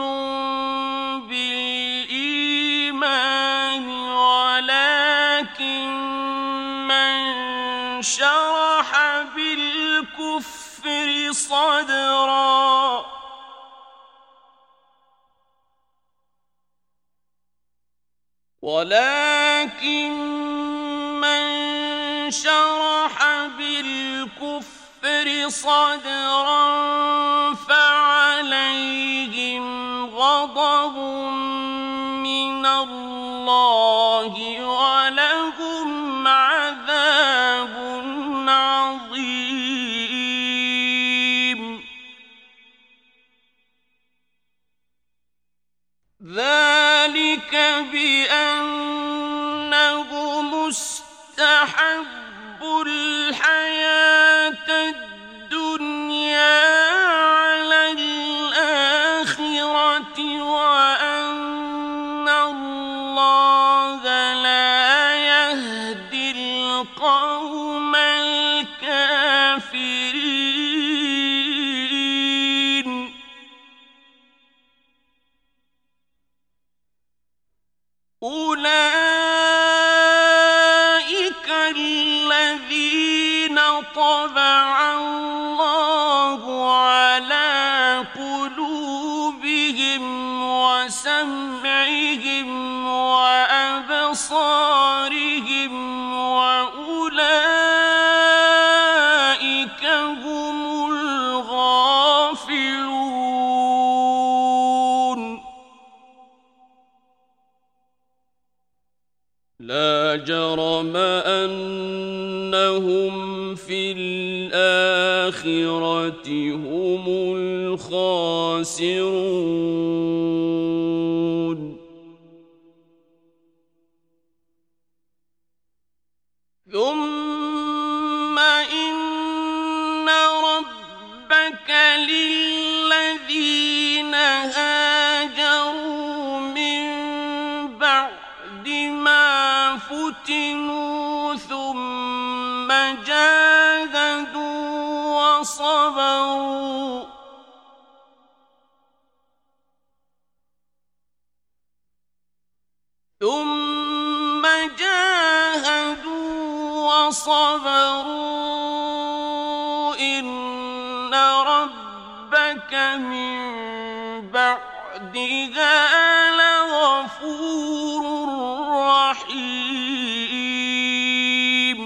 بِالْإِيمَانِ وَلَٰكِن مَّن شَرَحَ بِالْكُفْرِ صَدْرًا وَلَٰكِن مَّن شَرَحَ بِالْكُفْرِ صَدْرًا فَعَلَيْهِمْ غَضَبٌ مِّنَ اللَّهِ وَلَهُمْ عَذَابٌ عَظِيمٌ ذَلِكَ بِأَنَّهُمُ اسْتَحَبُّوا الْحَيَاةَ الدُّنْيَا عَلَى الْآخِرَةِ وَأَنَّ اللَّهَ لَا يَهْدِي الْقَوْمَ الْكَافِرِينَ أُولَٰئِكَ الَّذِينَ طَبَعَ اللَّهُ عَلَىٰ قُلُوبِهِمْ وَسَمْعِهِمْ وَأَبْصَارِهِمْ وَأُولَٰئِكَ لا جرم أنهم في الآخرة هم الخاسرون ثم إن ربك للذين هاجروا من بعد ما فتنوا ثم جاهدوا وصبروا ثم جاهدوا وصبروا إن ربك من بعدها لغفور رحيم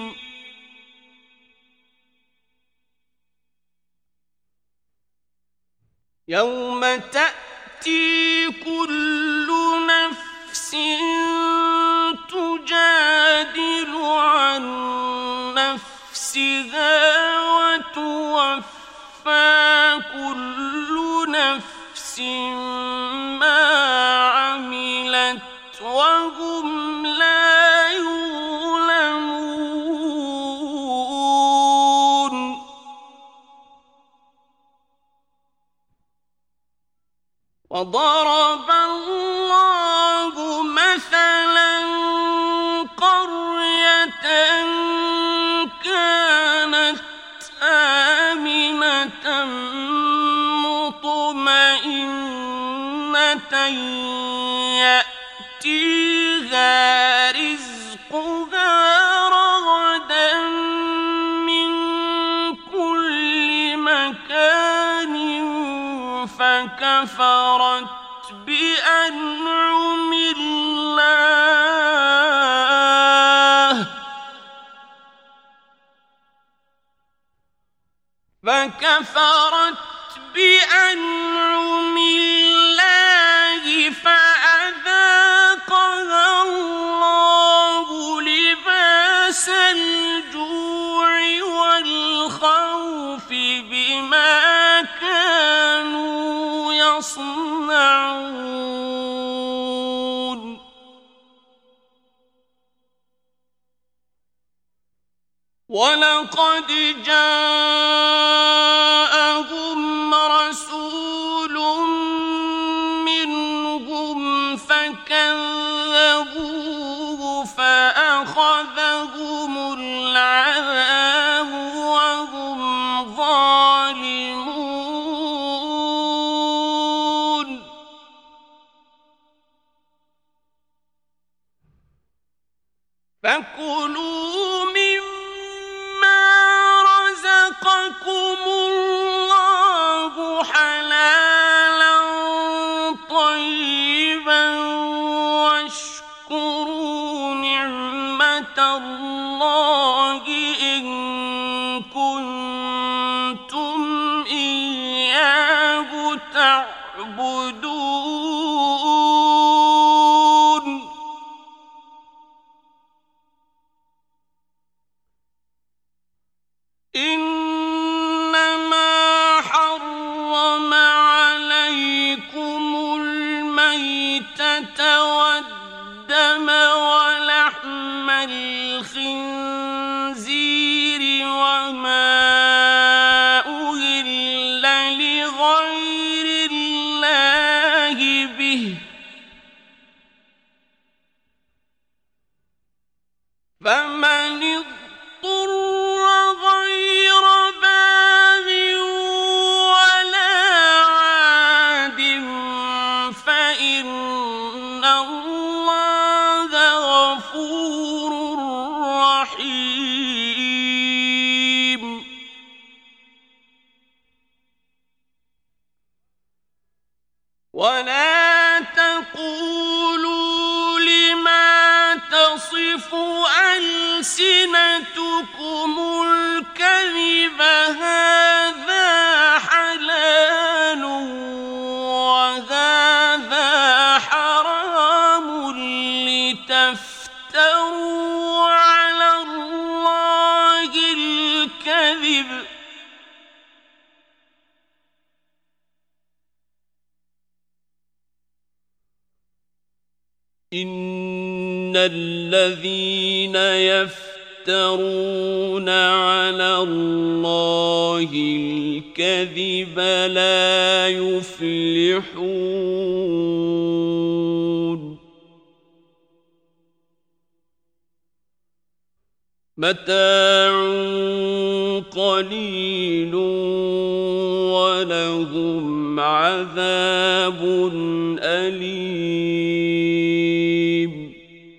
يوم تأتي كل نفس تجادل عن نفسها وتوفى كل نفس ما عملت وهم لا يظلمون وضرب الله مثلا قرية كانت آمنة مطمئنة يأتيها رزقها رغدا من كل مكان فكفرت بأنعم الله فكفرت بأنعم الله فأذاقها الله لباس الجوع والخوف بما كانوا يصنعون ولقد جاءهم رسول منهم فكذبوه فأخذهم العذاب وهم ظالمون فكلوا مما رزقكم الله حلالا طيبا واشكروا نعمة الله إن كنتم إياه تعبدون إنما حرم عليكم الميتة والدم ولحم الخنزير وما أهل لغير الله به فمن اضطر غير باغ ولا عاد فإن الله غفور رحيم ولا تقولوا لما تصف ألسنتكم الكذب هذا حلال وهذا حرام لتفتروا إن الذين يفترون على الله الكذب لا يفلحون متاع قليل ولهم عذاب أليم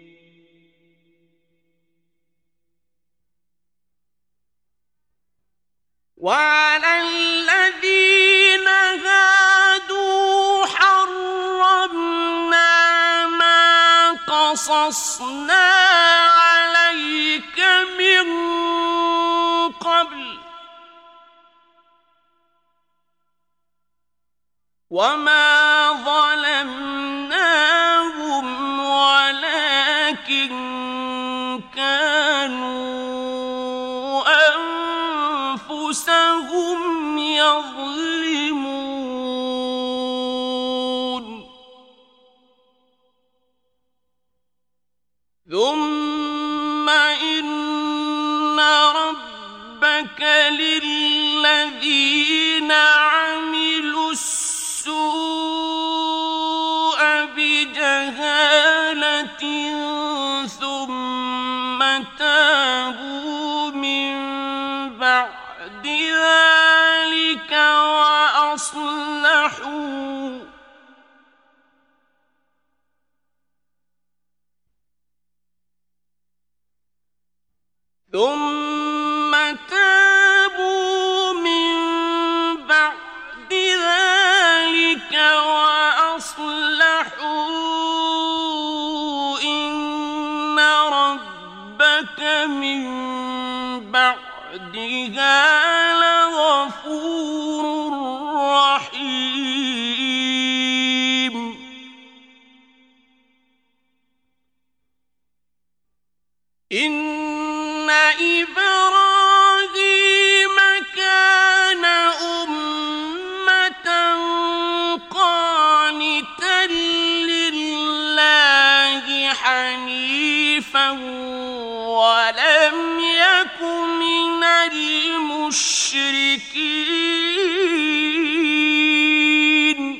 وعلى الذين هادوا حرمنا ما قصصنا عليك من قبل وما ظلمناهم ولكن كانوا أنفسهم يظلمون ثم إن ربك للذين عملوا السوء بجهالة ثم تابوا من بعد ذلك وأصلحوا ثم تابوا من بعد ذلك وأصلحوا إن ربك من بعدها لغفور رحيم إن إبراهيم كان أمة قانتا لله حنيفا ولم يك من المشركين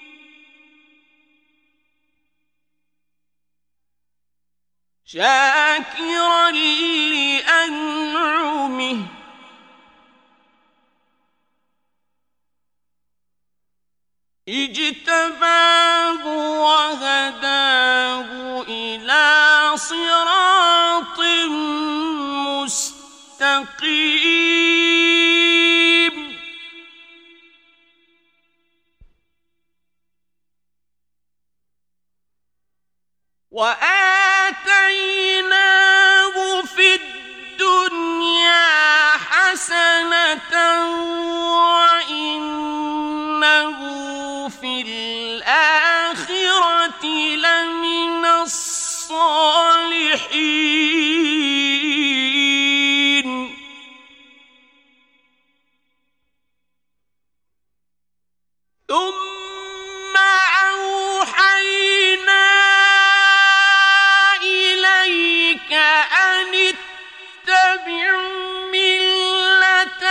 شاكرا لأنعمه اجتباه وهداه إلى صراط مستقيم وآتيناه في الدنيا حسنة وإنه في الآخرة لمن الصالحين ثم أوحينا إليك أن اتبع ملة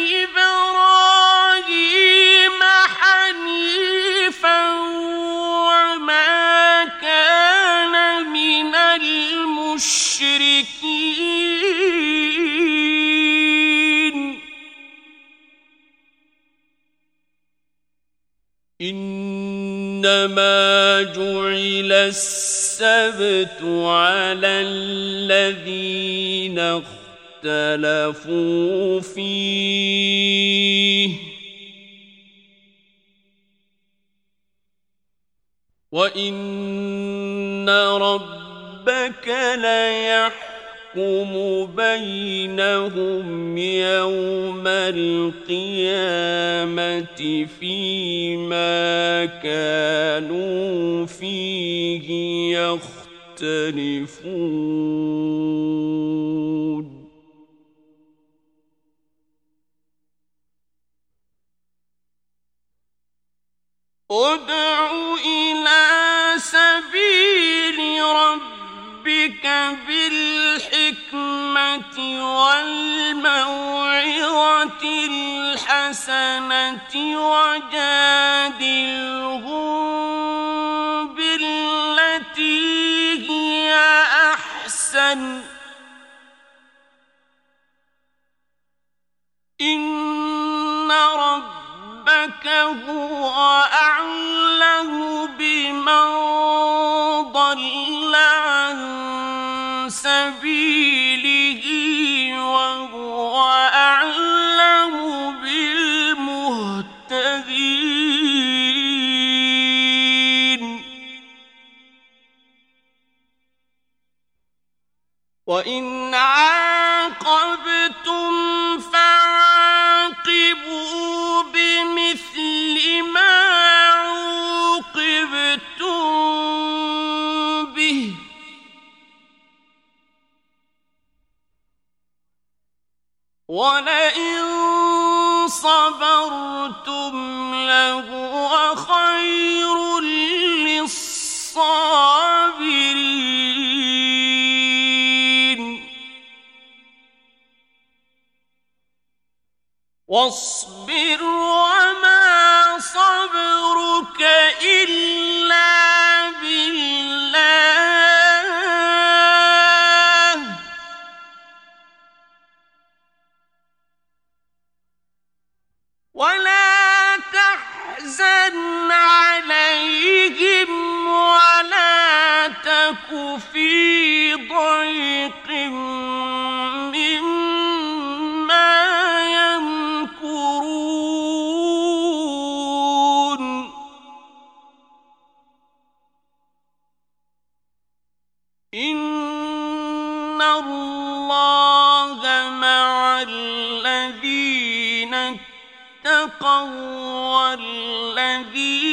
إبراهيم حنيفا وما كان من المشركين إنما جعل السبت على الذين اختلفوا فيه وإن ربك ليحكم بينهم يوم القيامة فيما كانوا فيه يختلفون ادع إلى سبيل والموعظة الحسنة وجادلهم بالتي هي أحسن إن ربك هو أعلم بمن ضل عن سبيله وهو أعلم بالمهتدين وإن عاقبتم فعاقبوا بمثل ما عوقبتم به ولئن صبرتم لهو خير للصابرين واصبر وما صبرك إلا بالله ولا تحزن عليهم ولا تك في ضيق مما يمكرون إن الله مع الذين اتقوا والذين